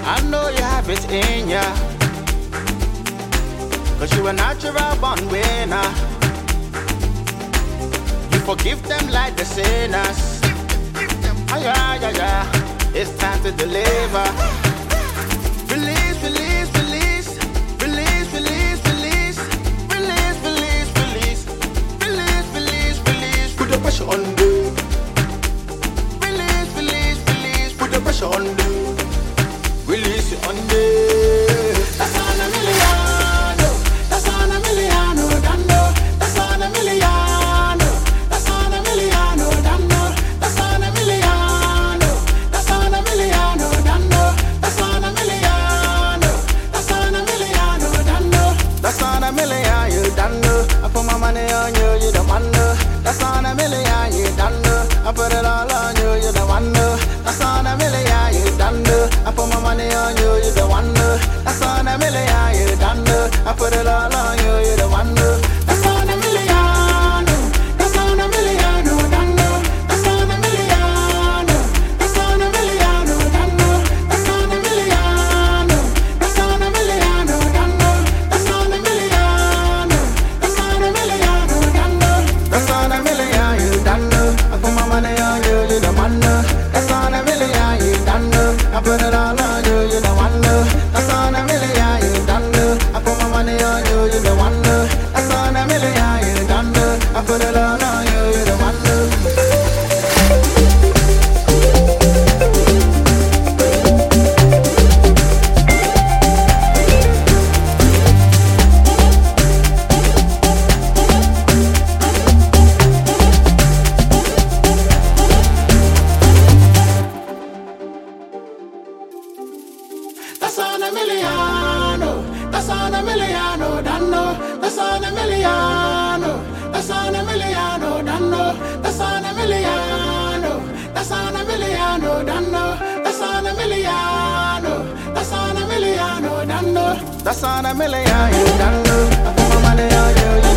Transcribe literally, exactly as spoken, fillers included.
I know you have it in ya, cause you a natural born winner. You forgive them like the sinners. Ah, yeah, yeah, yeah. It's time to deliver. Release, release, release. Release, release, release. Release, release, release. Release, release, release. Put the pressure on them. Release, release, release. Put the pressure on them. Release it on them. That's on a million. That's on a million. Dando. That's on a million. That's on a million. Dando. That's on a million. That's on a million. Dando. That's on a million. That's on a million. Dando. That's on a million. You dando. I put my money on you. You the one. That's on a million. You dando. I put it all on you. You the one. That's on a million. You dando. I put my money on you. You the one. That's on a million. You dando. I put it all on you. You the one. That's on a million. That's on a million. Dando. That's on a million. That's on a million. Dando. That's on a million. That's on a million. Dando. That's on a million. That's on a million. Dando. That's on a million. You dando. I put my money on you. You the one. That's on a million. You dando. I put it all on you. You the one. That's on a million. You dando. I put my money on you. You the one. That's on a million. You dando. I put it all on you. You the one. That's on a million, oh. That's on a million, oh, dano. That's on a million, oh. That's on a million, oh, dano. That's on a million, oh. That's on a million, oh, dano. That's on a million, oh. That's on a million, oh, dano. That's on a million, oh, dano. I put my money on you.